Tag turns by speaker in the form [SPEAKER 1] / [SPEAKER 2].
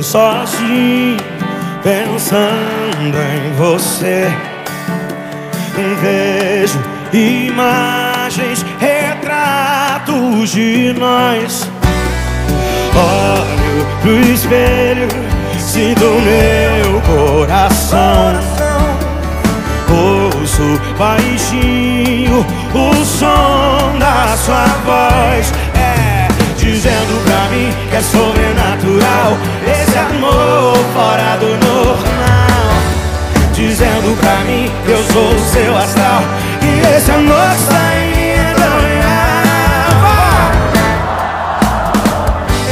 [SPEAKER 1] sozinho, pensando em você. Vejo imagens, retratos de nós. Olho pro espelho, sinto meu coração. Ouço baixinho o som da sua voz, dizendo pra mim que é sobrenatural esse amor fora do normal. Dizendo pra mim que eu sou o seu astral, que esse amor está em mim é tão real.